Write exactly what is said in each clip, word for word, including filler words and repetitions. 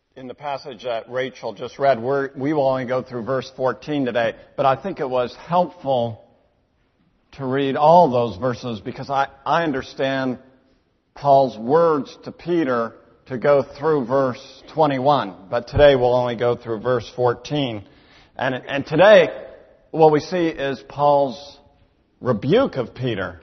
in the passage that Rachel just read, we're, we will only go through verse fourteen today, but I think it was helpful to read all those verses because I, I understand Paul's words to Peter to go through verse twenty-one. But today we'll only go through verse fourteen. And, and today what we see is Paul's rebuke of Peter.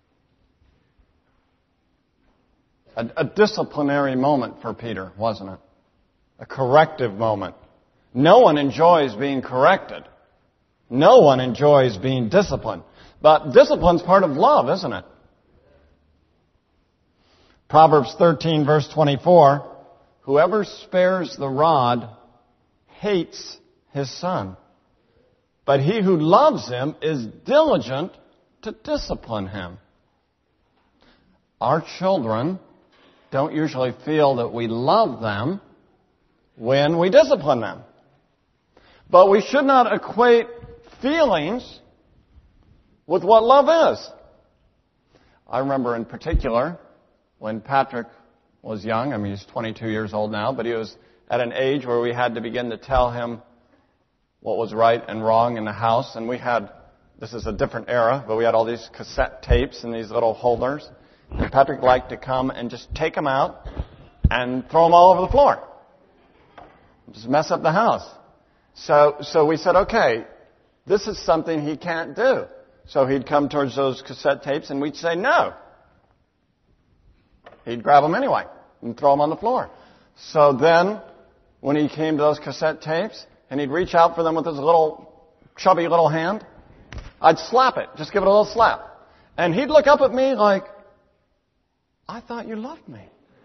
A, a disciplinary moment for Peter, wasn't it? A corrective moment. No one enjoys being corrected. No one enjoys being disciplined. But discipline's part of love, isn't it? Proverbs thirteen, verse twenty-four, whoever spares the rod hates his son, but he who loves him is diligent to discipline him. Our children don't usually feel that we love them when we discipline them. But we should not equate feelings with what love is. I remember in particular when Patrick was young, I mean he's twenty-two years old now, but he was at an age where we had to begin to tell him what was right and wrong in the house. And we had, this is a different era, but we had all these cassette tapes in these little holders. And Patrick liked to come and just take them out and throw them all over the floor. Just mess up the house. So, so we said, okay, this is something he can't do. So he'd come towards those cassette tapes and we'd say no. He'd grab them anyway and throw them on the floor. So then, when he came to those cassette tapes and he'd reach out for them with his little chubby little hand, I'd slap it, just give it a little slap. And he'd look up at me like, I thought you loved me.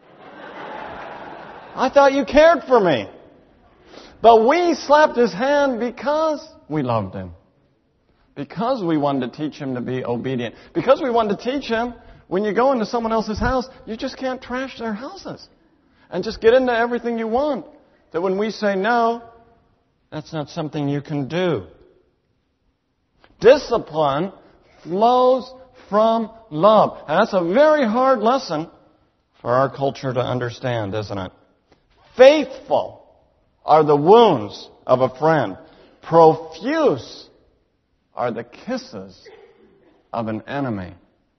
I thought you cared for me. But we slapped his hand because we loved him. Because we wanted to teach him to be obedient. Because we wanted to teach him, when you go into someone else's house, you just can't trash their houses. And just get into everything you want. That when we say no, that's not something you can do. Discipline flows from love. And that's a very hard lesson for our culture to understand, isn't it? Faithful are the wounds of a friend. Profuse are the kisses of an enemy.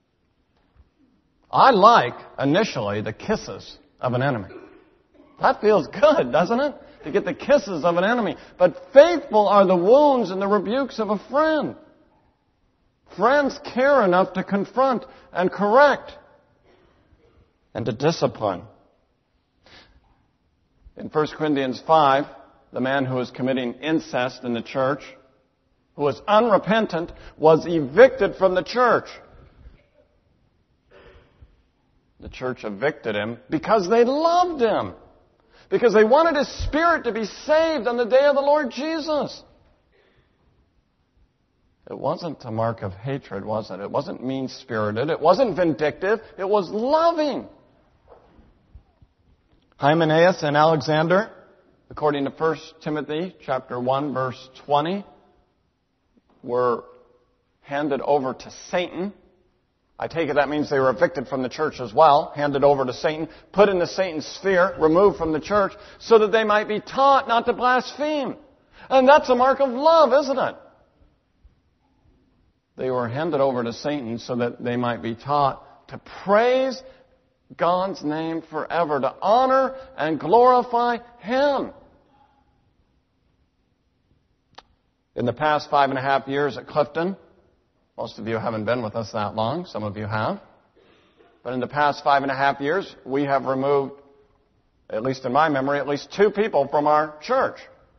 I like, initially, the kisses of an enemy. That feels good, doesn't it? To get the kisses of an enemy. But faithful are the wounds and the rebukes of a friend. Friends care enough to confront and correct and to discipline. In First Corinthians five, the man who was committing incest in the church, who was unrepentant, was evicted from the church. The church evicted him because they loved him. Because they wanted his spirit to be saved on the day of the Lord Jesus. It wasn't a mark of hatred, was it? It wasn't mean-spirited. It wasn't vindictive. It was loving. Hymenaeus and Alexander, according to First Timothy chapter one, verse twenty, were handed over to Satan. I take it that means they were evicted from the church as well, handed over to Satan, put into Satan's sphere, removed from the church, so that they might be taught not to blaspheme. And that's a mark of love, isn't it? They were handed over to Satan so that they might be taught to praise God's name forever, to honor and glorify Him. In the past five and a half years at Clifton, most of you haven't been with us that long. Some of you have. But in the past five and a half years, we have removed, at least in my memory, at least two people from our church.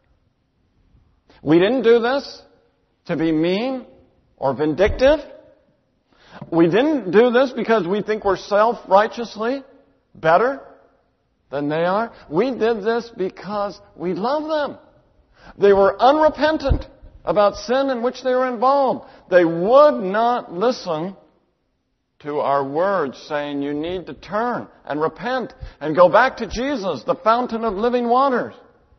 We didn't do this to be mean or vindictive. We didn't do this because we think we're self-righteously better than they are. We did this because we love them. They were unrepentant about sin in which they were involved. They would not listen to our words saying you need to turn and repent and go back to Jesus, the fountain of living waters.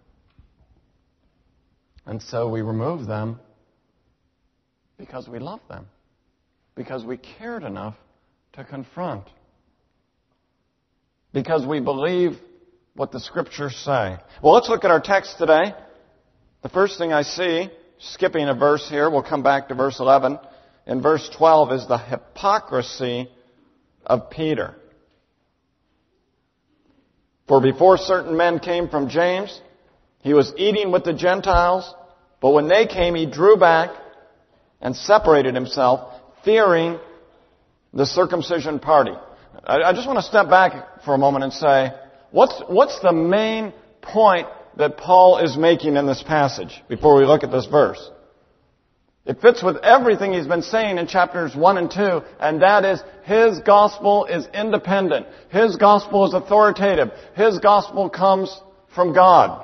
And so we removed them because we loved them, because we cared enough to confront, because we believe what the Scriptures say. Well, let's look at our text today. The first thing I see, skipping a verse here, we'll come back to verse eleven. In verse twelve is the hypocrisy of Peter. For before certain men came from James, he was eating with the Gentiles, but when they came, he drew back and separated himself, fearing the circumcision party. I, I just want to step back for a moment and say, what's, what's the main point that Paul is making in this passage before we look at this verse? It fits with everything he's been saying in chapters one and two, and that is his gospel is independent. His gospel is authoritative. His gospel comes from God.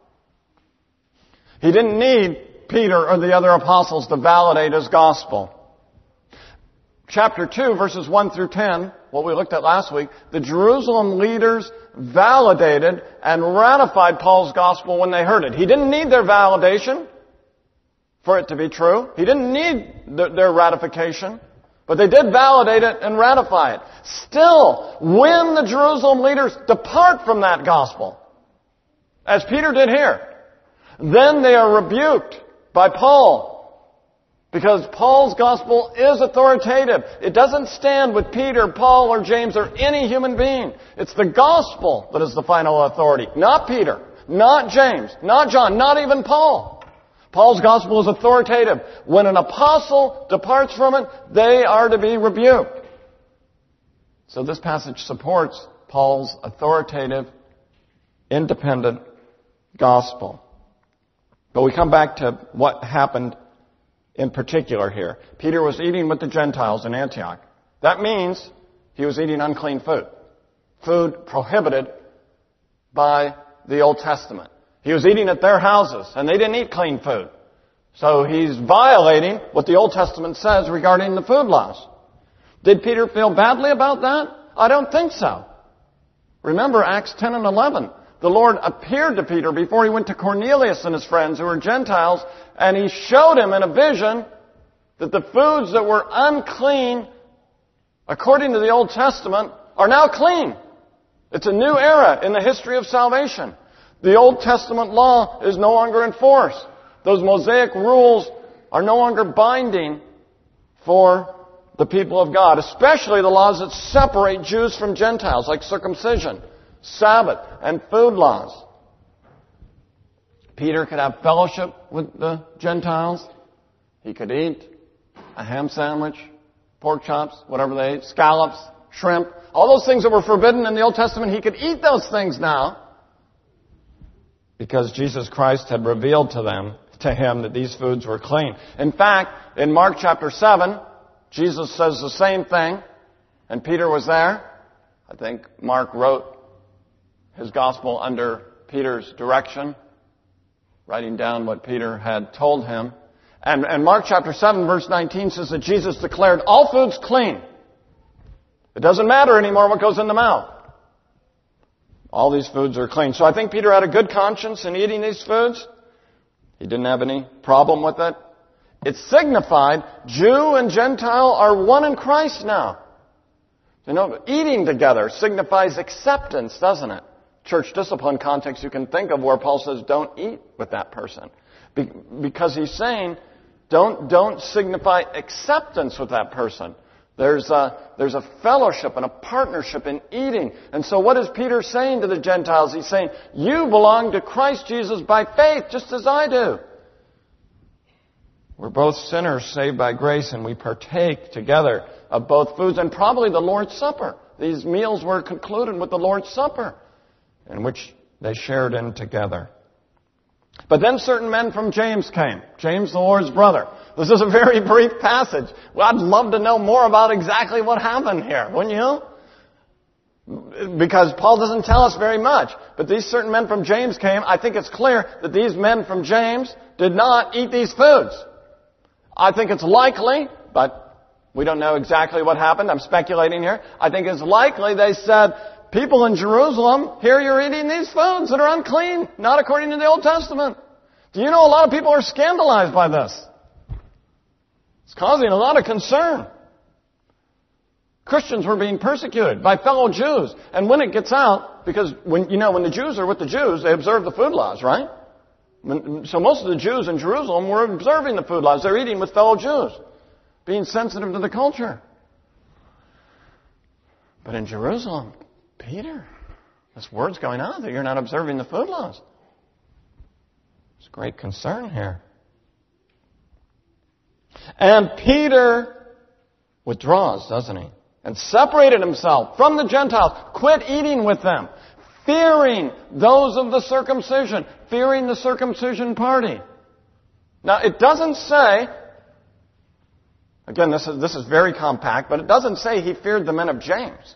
He didn't need Peter or the other apostles to validate his gospel. Chapter two, verses one through ten, what we looked at last week, the Jerusalem leaders validated and ratified Paul's gospel when they heard it. He didn't need their validation for it to be true. He didn't need th- their ratification, but they did validate it and ratify it. Still, when the Jerusalem leaders depart from that gospel, as Peter did here, then they are rebuked by Paul. Because Paul's gospel is authoritative. It doesn't stand with Peter, Paul, or James, or any human being. It's the gospel that is the final authority. Not Peter, not James, not John, not even Paul. Paul's gospel is authoritative. When an apostle departs from it, they are to be rebuked. So this passage supports Paul's authoritative, independent gospel. But we come back to what happened in particular here. Peter was eating with the Gentiles in Antioch. That means he was eating unclean food. Food prohibited by the Old Testament. He was eating at their houses, and they didn't eat clean food. So he's violating what the Old Testament says regarding the food laws. Did Peter feel badly about that? I don't think so. Remember Acts ten and eleven. The Lord appeared to Peter before he went to Cornelius and his friends who were Gentiles, and he showed him in a vision that the foods that were unclean, according to the Old Testament, are now clean. It's a new era in the history of salvation. The Old Testament law is no longer in force. Those Mosaic rules are no longer binding for the people of God, especially the laws that separate Jews from Gentiles, like circumcision, Sabbath, and food laws. Peter could have fellowship with the Gentiles. He could eat a ham sandwich, pork chops, whatever they ate, scallops, shrimp. All those things that were forbidden in the Old Testament, he could eat those things now because Jesus Christ had revealed to them, to him, that these foods were clean. In fact, in Mark chapter seven, Jesus says the same thing, and Peter was there. I think Mark wrote his gospel under Peter's direction, writing down what Peter had told him. And, and Mark chapter seven, verse nineteen says that Jesus declared all foods clean. It doesn't matter anymore what goes in the mouth. All these foods are clean. So I think Peter had a good conscience in eating these foods. He didn't have any problem with it. It signified Jew and Gentile are one in Christ now. You know, eating together signifies acceptance, doesn't it? Church discipline context you can think of where Paul says don't eat with that person. Be- because he's saying don't, don't signify acceptance with that person. There's a, there's a fellowship and a partnership in eating. And so what is Peter saying to the Gentiles? He's saying, you belong to Christ Jesus by faith, just as I do. We're both sinners saved by grace, and we partake together of both foods and probably the Lord's Supper. These meals were concluded with the Lord's Supper, in which they shared in together. But then certain men from James came. James, the Lord's brother. This is a very brief passage. Well, I'd love to know more about exactly what happened here, wouldn't you? Because Paul doesn't tell us very much. But these certain men from James came. I think it's clear that these men from James did not eat these foods. I think it's likely, but we don't know exactly what happened. I'm speculating here. I think it's likely they said, people in Jerusalem, here you're eating these foods that are unclean, not according to the Old Testament. Do you know a lot of people are scandalized by this? It's causing a lot of concern. Christians were being persecuted by fellow Jews. And when it gets out, because when, you know, when the Jews are with the Jews, they observe the food laws, right? When, so most of the Jews in Jerusalem were observing the food laws. They're eating with fellow Jews, being sensitive to the culture. But in Jerusalem, Peter, this word's going out that you're not observing the food laws. There's great concern here. And Peter withdraws, doesn't he? And separated himself from the Gentiles, quit eating with them, fearing those of the circumcision, fearing the circumcision party. Now, it doesn't say, again, this is, this is very compact, but it doesn't say he feared the men of James.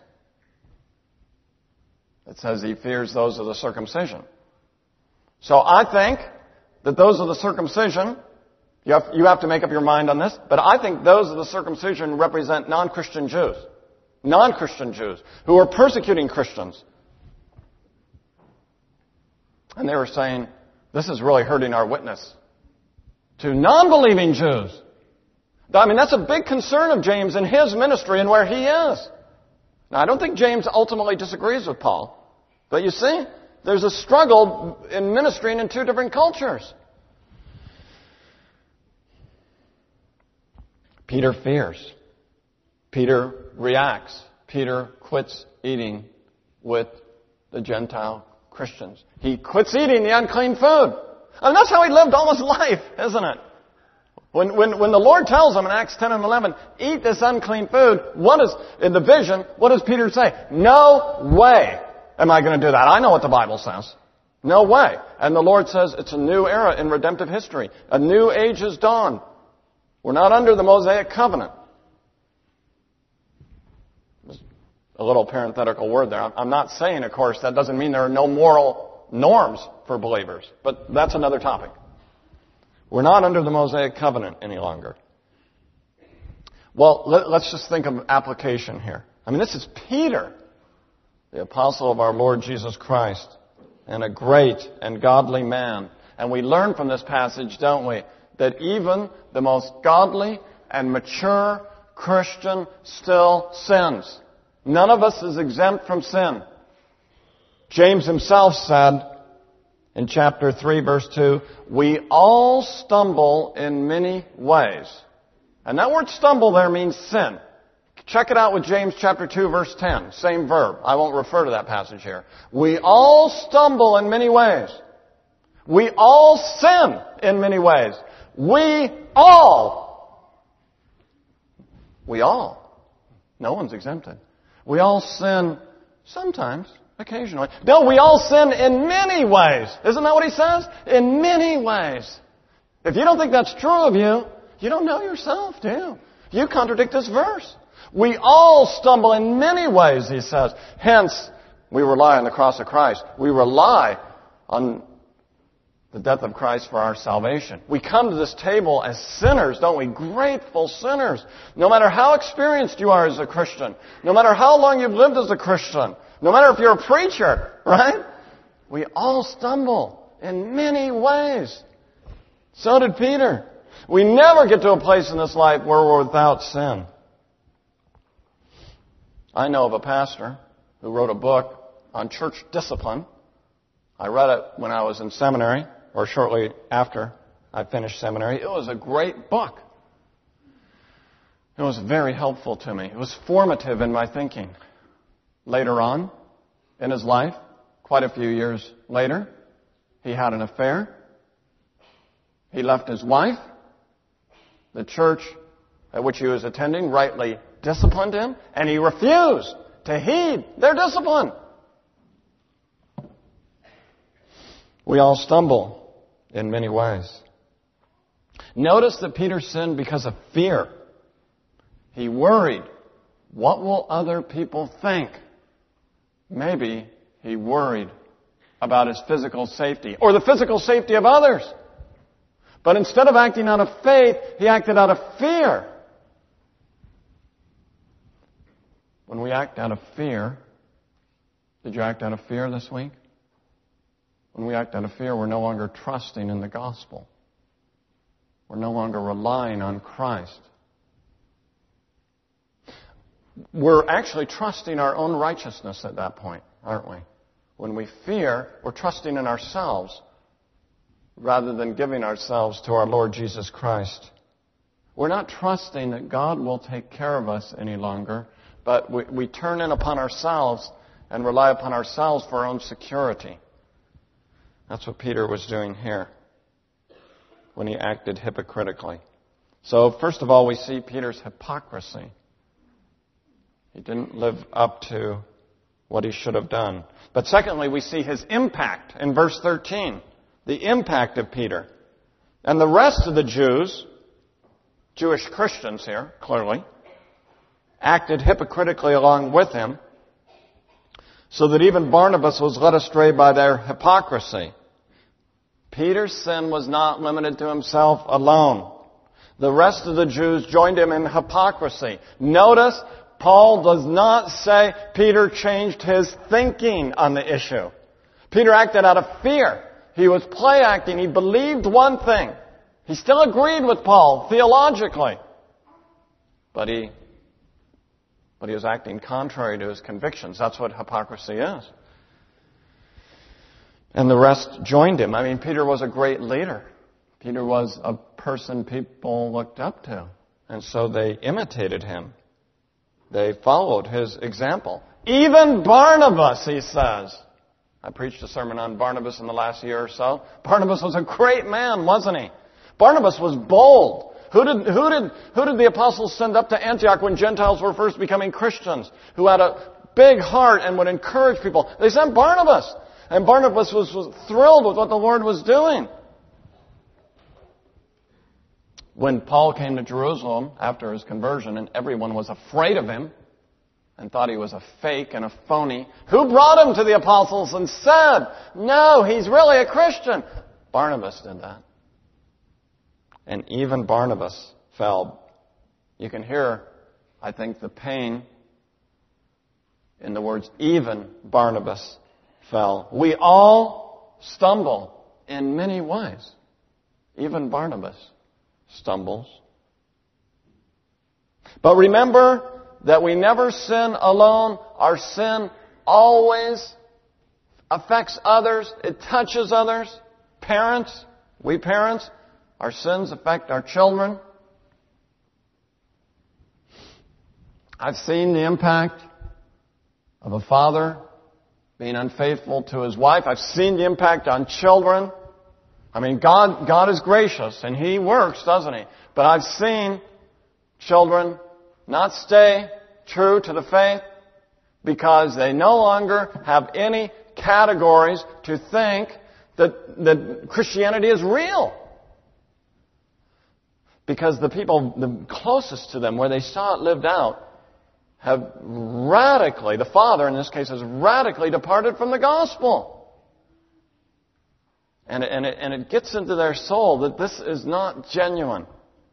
It says he fears those of the circumcision. So I think that those of the circumcision, you have, you have to make up your mind on this, but I think those of the circumcision represent non-Christian Jews. Non-Christian Jews who were persecuting Christians. And they were saying, this is really hurting our witness to non-believing Jews. I mean, that's a big concern of James in his ministry and where he is. Now, I don't think James ultimately disagrees with Paul. But you see, there's a struggle in ministering in two different cultures. Peter fears. Peter reacts. Peter quits eating with the Gentile Christians. He quits eating the unclean food. And that's how he lived all his life, isn't it? When, when, when the Lord tells him in Acts ten and eleven, eat this unclean food, what is, in the vision, what does Peter say? No way am I going to do that. I know what the Bible says. No way. And the Lord says it's a new era in redemptive history. A new age has dawned. We're not under the Mosaic covenant. A little parenthetical word there. I'm not saying, of course, that doesn't mean there are no moral norms for believers. But that's another topic. We're not under the Mosaic covenant any longer. Well, let, let's just think of application here. I mean, this is Peter, the apostle of our Lord Jesus Christ, and a great and godly man. And we learn from this passage, don't we, that even the most godly and mature Christian still sins. None of us is exempt from sin. James himself said in chapter three, verse two, we all stumble in many ways. And that word stumble there means sin. Check it out with James chapter two, verse ten. Same verb. I won't refer to that passage here. We all stumble in many ways. We all sin in many ways. We all. We all. No one's exempted. We all sin sometimes, occasionally. No, we all sin in many ways. Isn't that what he says? In many ways. If you don't think that's true of you, you don't know yourself, do you? You contradict this verse. We all stumble in many ways, he says. Hence, we rely on the cross of Christ. We rely on the death of Christ for our salvation. We come to this table as sinners, don't we? Grateful sinners. No matter how experienced you are as a Christian, no matter how long you've lived as a Christian, no matter if you're a preacher, right? We all stumble in many ways. So did Peter. We never get to a place in this life where we're without sin. I know of a pastor who wrote a book on church discipline. I read it when I was in seminary, or shortly after I finished seminary. It was a great book. It was very helpful to me. It was formative in my thinking. Later on in his life, quite a few years later, he had an affair. He left his wife. The church at which he was attending rightly disciplined him, and he refused to heed their discipline. We all stumble in many ways. Notice that Peter sinned because of fear. He worried, what will other people think? Maybe he worried about his physical safety or the physical safety of others. But instead of acting out of faith, he acted out of fear. When we act out of fear, did you act out of fear this week? When we act out of fear, we're no longer trusting in the gospel. We're no longer relying on Christ. we're actually trusting our own righteousness at that point, aren't we? When we fear, we're trusting in ourselves rather than giving ourselves to our Lord Jesus Christ. We're not trusting that God will take care of us any longer, but we, we turn in upon ourselves and rely upon ourselves for our own security. That's what Peter was doing here when he acted hypocritically. So, first of all, we see Peter's hypocrisy. He didn't live up to what he should have done. But secondly, we see his impact in verse thirteen. The impact of Peter. And the rest of the Jews, Jewish Christians here, clearly, acted hypocritically along with him, so that even Barnabas was led astray by their hypocrisy. Peter's sin was not limited to himself alone. The rest of the Jews joined him in hypocrisy. Notice, Paul does not say Peter changed his thinking on the issue. Peter acted out of fear. He was play acting. He believed one thing. He still agreed with Paul theologically. But he, but he was acting contrary to his convictions. That's what hypocrisy is. And the rest joined him. I mean, Peter was a great leader. Peter was a person people looked up to. And so they imitated him. They followed his example. Even Barnabas, he says. I preached a sermon on Barnabas in the last year or so. Barnabas was a great man, wasn't he? Barnabas was bold. Who did, who did, who did the apostles send up to Antioch when Gentiles were first becoming Christians? Who had a big heart and would encourage people? They sent Barnabas. And Barnabas was, was thrilled with what the Lord was doing. When Paul came to Jerusalem after his conversion and everyone was afraid of him and thought he was a fake and a phony, who brought him to the apostles and said, no, he's really a Christian? Barnabas did that. And even Barnabas fell. You can hear, I think, the pain in the words, even Barnabas fell. We all stumble in many ways. Even Barnabas stumbles. But remember that we never sin alone. Our sin always affects others. It touches others. Parents, we parents, our sins affect our children. I've seen the impact of a father being unfaithful to his wife. I've seen the impact on children. I mean, God, God is gracious and He works, doesn't He? But I've seen children not stay true to the faith because they no longer have any categories to think that, that Christianity is real. Because the people the closest to them, where they saw it lived out, have radically, the father in this case, has radically departed from the gospel. And it, and, it, and it gets into their soul that this is not genuine.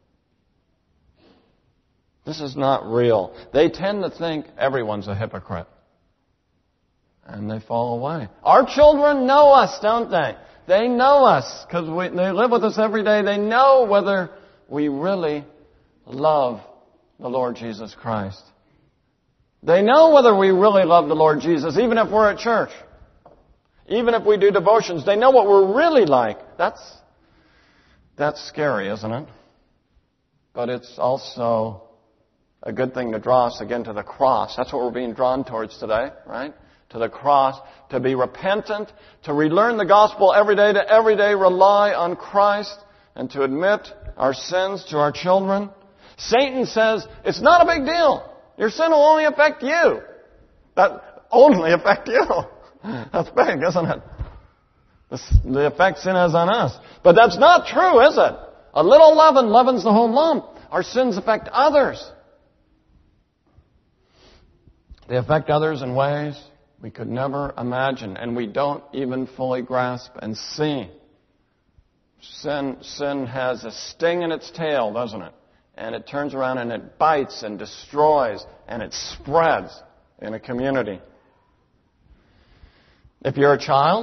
This is not real. They tend to think everyone's a hypocrite. And they fall away. Our children know us, don't they? They know us because they live with us every day. They know whether we really love the Lord Jesus Christ. They know whether we really love the Lord Jesus, even if we're at church. Even if we do devotions, they know what we're really like. That's, that's scary, isn't it? But it's also a good thing to draw us again to the cross. That's what we're being drawn towards today, right? To the cross, to be repentant, to relearn the gospel every day, to every day rely on Christ, and to admit our sins to our children. Satan says, it's not a big deal. Your sin will only affect you. That only affect you. That's big, isn't it? The effect sin has on us. But that's not true, is it? A little leaven leavens the whole lump. Our sins affect others. They affect others in ways we could never imagine, and we don't even fully grasp and see. Sin, sin has a sting in its tail, doesn't it? And it turns around and it bites and destroys and it spreads in a community. If you're a child,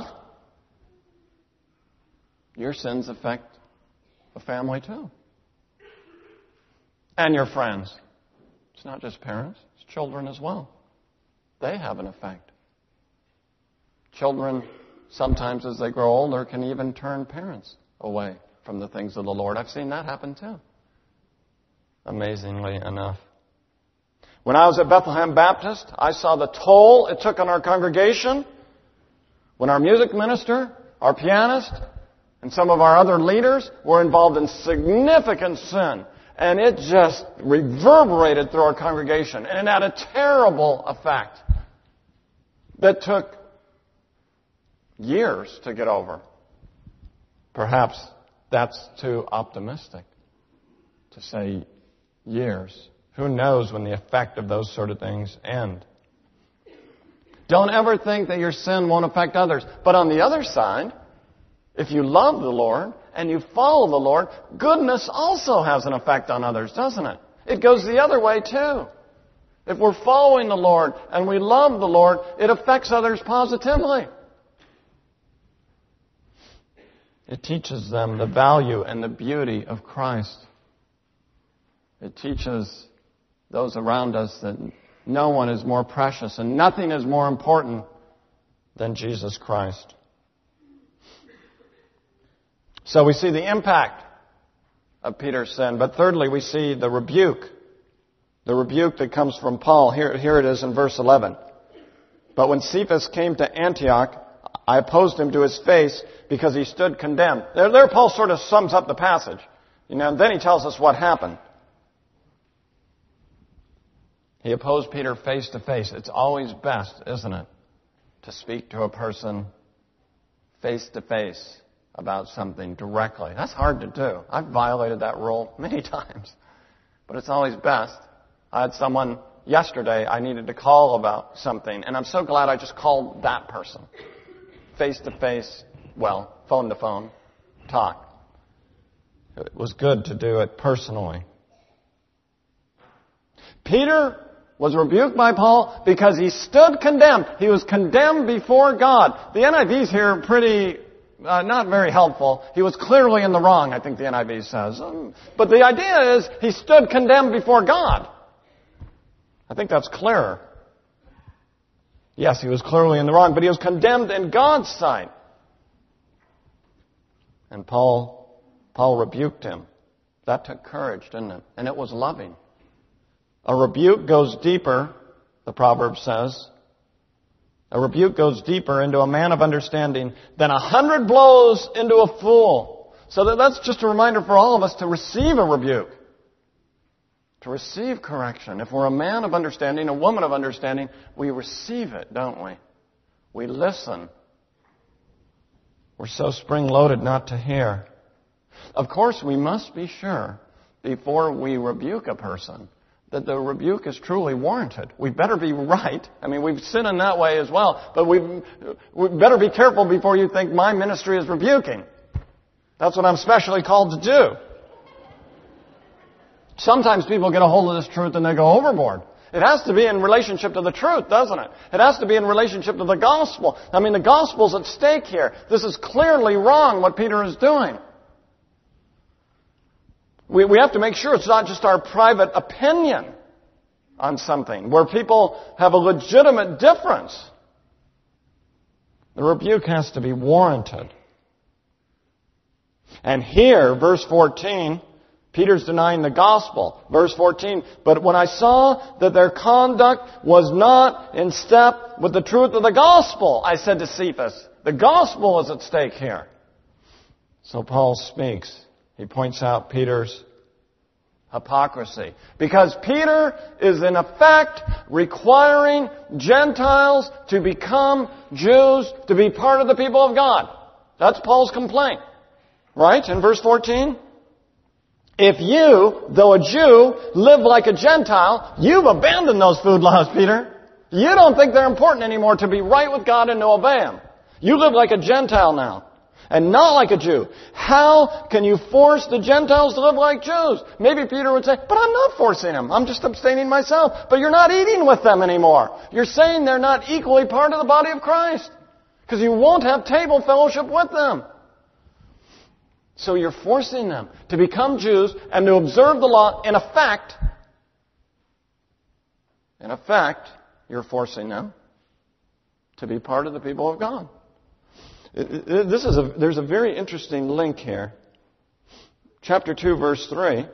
your sins affect the family too. And your friends. It's not just parents, it's children as well. They have an effect. Children, sometimes as they grow older, can even turn parents away from the things of the Lord. I've seen that happen too, amazingly enough. When I was at Bethlehem Baptist, I saw the toll it took on our congregation when our music minister, our pianist, and some of our other leaders were involved in significant sin. And it just reverberated through our congregation. And it had a terrible effect that took years to get over. Perhaps that's too optimistic to say years. Who knows when the effect of those sort of things end? Don't ever think that your sin won't affect others. But on the other side, if you love the Lord and you follow the Lord, goodness also has an effect on others, doesn't it? It goes the other way too. If we're following the Lord and we love the Lord, it affects others positively. It teaches them the value and the beauty of Christ. It teaches those around us that no one is more precious and nothing is more important than Jesus Christ. So we see the impact of Peter's sin. But thirdly, we see the rebuke. The rebuke that comes from Paul. Here, here it is in verse eleven. But when Cephas came to Antioch, I opposed him to his face because he stood condemned. There, there Paul sort of sums up the passage. You know, and then he tells us what happened. He opposed Peter face to face. It's always best, isn't it, to speak to a person face to face about something directly. That's hard to do. I've violated that rule many times. But it's always best. I had someone yesterday I needed to call about something, and I'm so glad I just called that person. Face to face, well, phone to phone, talk. It was good to do it personally. Peter was rebuked by Paul because he stood condemned. He was condemned before God. The N I V's here pretty, uh, not very helpful. He was clearly in the wrong, I think the N I V says. Um, but the idea is he stood condemned before God. I think that's clearer. Yes, he was clearly in the wrong, but he was condemned in God's sight. And Paul, Paul rebuked him. That took courage, didn't it? And it was loving. A rebuke goes deeper, the proverb says. A rebuke goes deeper into a man of understanding than a hundred blows into a fool. So that, that's just a reminder for all of us to receive a rebuke. To receive correction. If we're a man of understanding, a woman of understanding, we receive it, don't we? We listen. We're so spring-loaded not to hear. Of course, we must be sure before we rebuke a person that the rebuke is truly warranted. We better be right. I mean, we've sinned in that way as well. But we we better be careful before you think my ministry is rebuking. That's what I'm specially called to do. Sometimes people get a hold of this truth and they go overboard. It has to be in relationship to the truth, doesn't it? It has to be in relationship to the gospel. I mean, the gospel's at stake here. This is clearly wrong, what Peter is doing. We, we have to make sure it's not just our private opinion on something, where people have a legitimate difference. The rebuke has to be warranted. And here, verse fourteen, Peter's denying the gospel. Verse fourteen, but when I saw that their conduct was not in step with the truth of the gospel, I said to Cephas, the gospel is at stake here. So Paul speaks. He points out Peter's hypocrisy. Because Peter is in effect requiring Gentiles to become Jews, to be part of the people of God. That's Paul's complaint. Right? In verse fourteen? If you, though a Jew, live like a Gentile, you've abandoned those food laws, Peter. You don't think they're important anymore to be right with God and to obey Him. You live like a Gentile now, and not like a Jew. How can you force the Gentiles to live like Jews? Maybe Peter would say, but I'm not forcing them. I'm just abstaining myself. But you're not eating with them anymore. You're saying they're not equally part of the body of Christ, because you won't have table fellowship with them. So you're forcing them to become Jews and to observe the law, in effect, In effect, you're forcing them to be part of the people of God. This is a, there's a very interesting link here. Chapter two, verse three.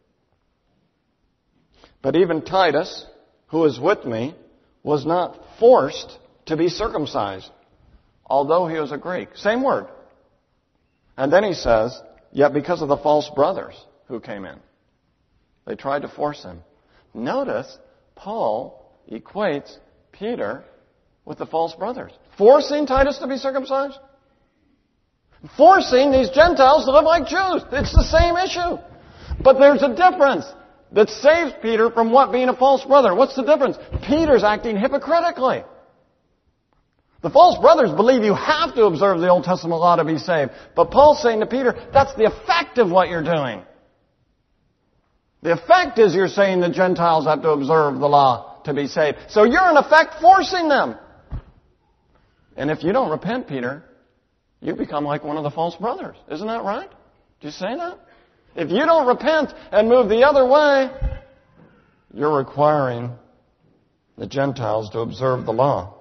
But even Titus, who is with me, was not forced to be circumcised, although he was a Greek. Same word. And then he says, yet because of the false brothers who came in, they tried to force him. Notice, Paul equates Peter with the false brothers. Forcing Titus to be circumcised? Forcing these Gentiles to live like Jews. It's the same issue. But there's a difference that saves Peter from what? Being a false brother. What's the difference? Peter's acting hypocritically. The false brothers believe you have to observe the Old Testament law to be saved. But Paul's saying to Peter, that's the effect of what you're doing. The effect is you're saying the Gentiles have to observe the law to be saved. So you're in effect forcing them. And if you don't repent, Peter, you become like one of the false brothers. Isn't that right? Do you say that? If you don't repent and move the other way, you're requiring the Gentiles to observe the law.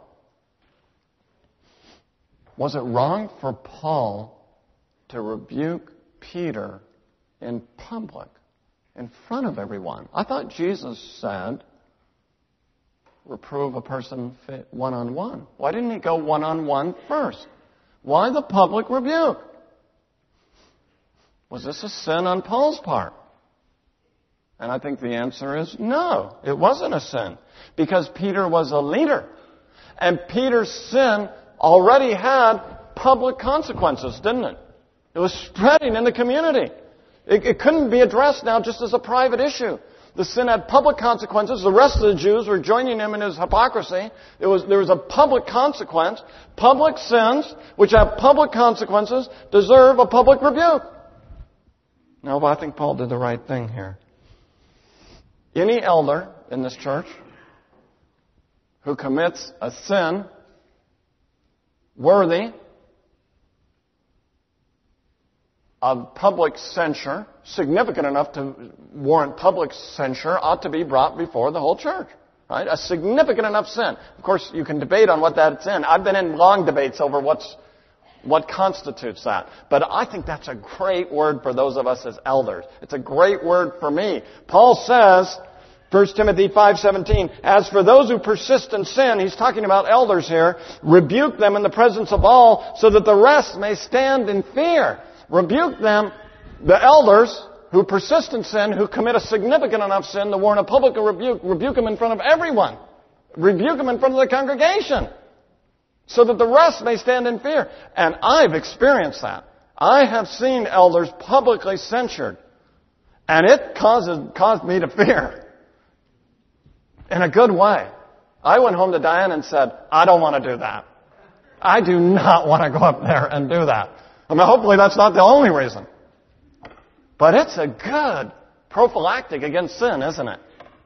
Was it wrong for Paul to rebuke Peter in public, in front of everyone? I thought Jesus said, reprove a person one-on-one. Why didn't he go one-on-one first? Why the public rebuke? Was this a sin on Paul's part? And I think the answer is no, it wasn't a sin. Because Peter was a leader. And Peter's sin already had public consequences, didn't it? It was spreading in the community. It, it couldn't be addressed now just as a private issue. The sin had public consequences. The rest of the Jews were joining him in his hypocrisy. It was, there was a public consequence. Public sins, which have public consequences, deserve a public rebuke. No, but I think Paul did the right thing here. Any elder in this church who commits a sin worthy of public censure, significant enough to warrant public censure, ought to be brought before the whole church. Right? A significant enough sin. Of course, you can debate on what that's in. I've been in long debates over what's what constitutes that. But I think that's a great word for those of us as elders. It's a great word for me. Paul says, First Timothy five seventeen, as for those who persist in sin, he's talking about elders here, rebuke them in the presence of all so that the rest may stand in fear. Rebuke them, the elders who persist in sin, who commit a significant enough sin to warrant a public rebuke, rebuke them in front of everyone. Rebuke them in front of the congregation. So that the rest may stand in fear. And I've experienced that. I have seen elders publicly censured. And it causes, caused me to fear. In a good way. I went home to Diane and said, I don't want to do that. I do not want to go up there and do that. I mean, hopefully that's not the only reason. But it's a good prophylactic against sin, isn't it?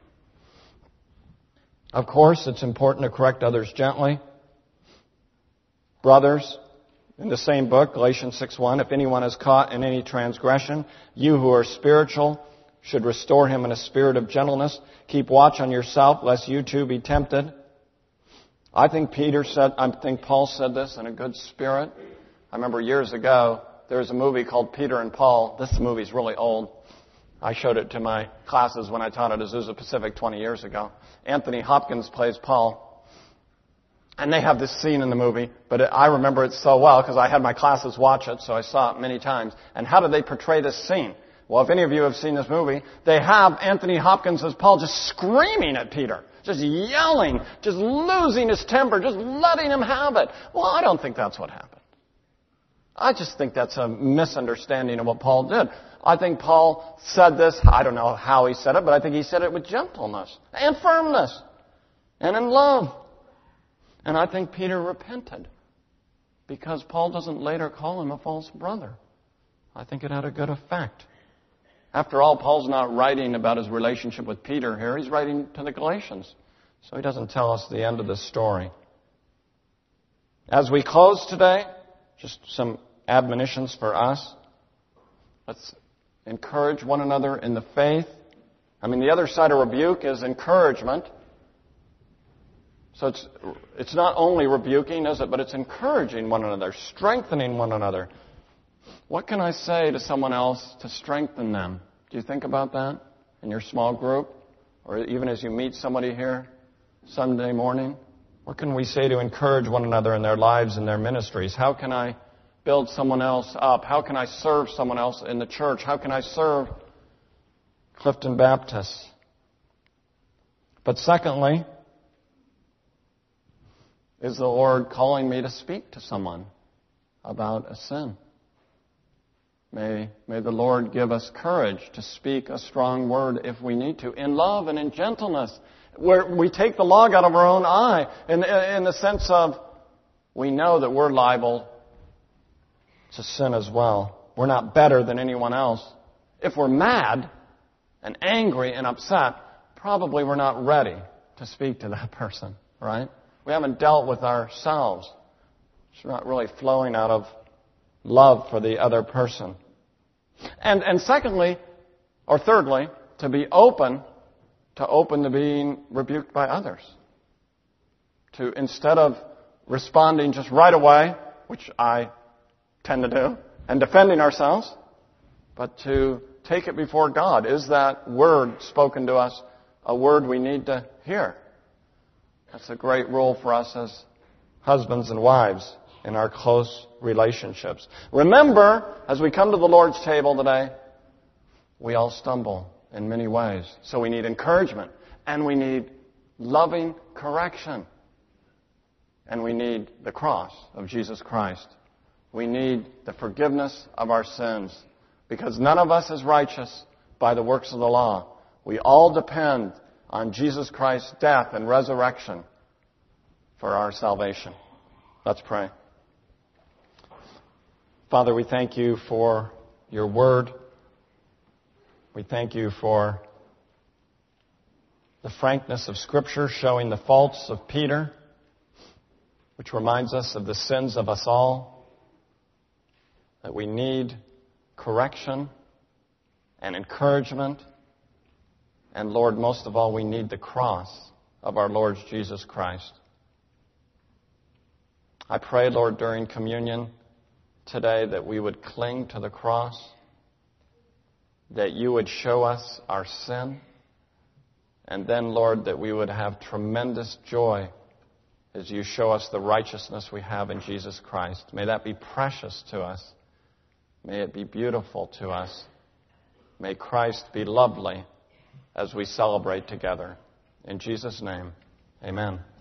Of course, it's important to correct others gently. Brothers, in the same book, Galatians six one, if anyone is caught in any transgression, you who are spiritual should restore him in a spirit of gentleness. Keep watch on yourself, lest you too be tempted. I think Peter said, I think Paul said this in a good spirit. I remember years ago, there was a movie called Peter and Paul. This movie's really old. I showed it to my classes when I taught at Azusa Pacific twenty years ago. Anthony Hopkins plays Paul. And they have this scene in the movie, but I remember it so well because I had my classes watch it, so I saw it many times. And how do they portray this scene? Well, if any of you have seen this movie, they have Anthony Hopkins as Paul just screaming at Peter, just yelling, just losing his temper, just letting him have it. Well, I don't think that's what happened. I just think that's a misunderstanding of what Paul did. I think Paul said this, I don't know how he said it, but I think he said it with gentleness and firmness and in love. And I think Peter repented because Paul doesn't later call him a false brother. I think it had a good effect. After all, Paul's not writing about his relationship with Peter here. He's writing to the Galatians. So he doesn't tell us the end of the story. As we close today, just some admonitions for us. Let's encourage one another in the faith. I mean, the other side of rebuke is encouragement. So it's, it's not only rebuking, is it, but it's encouraging one another, strengthening one another. What can I say to someone else to strengthen them? Do you think about that in your small group? Or even as you meet somebody here Sunday morning? What can we say to encourage one another in their lives and their ministries? How can I build someone else up? How can I serve someone else in the church? How can I serve Clifton Baptist? But secondly, is the Lord calling me to speak to someone about a sin? May, may the Lord give us courage to speak a strong word if we need to, in love and in gentleness, where we take the log out of our own eye, in, in the sense of we know that we're liable to sin as well. We're not better than anyone else. If we're mad and angry and upset, probably we're not ready to speak to that person, right? We haven't dealt with ourselves. It's not really flowing out of love for the other person. And, and secondly, or thirdly, to be open, to open to being rebuked by others. To, instead of responding just right away, which I tend to do, and defending ourselves, but to take it before God. Is that word spoken to us a word we need to hear? That's a great role for us as husbands and wives in our close relationships. Remember, as we come to the Lord's table today, we all stumble in many ways. So we need encouragement, and we need loving correction. And we need the cross of Jesus Christ. We need the forgiveness of our sins, because none of us is righteous by the works of the law. We all depend on Jesus Christ's death and resurrection for our salvation. Let's pray. Father, we thank you for your word. We thank you for the frankness of Scripture showing the faults of Peter, which reminds us of the sins of us all, that we need correction and encouragement. And Lord, most of all, we need the cross of our Lord Jesus Christ. I pray, Lord, during communion today that we would cling to the cross, that you would show us our sin, and then, Lord, that we would have tremendous joy as you show us the righteousness we have in Jesus Christ. May that be precious to us. May it be beautiful to us. May Christ be lovely as we celebrate together. In Jesus' name, amen.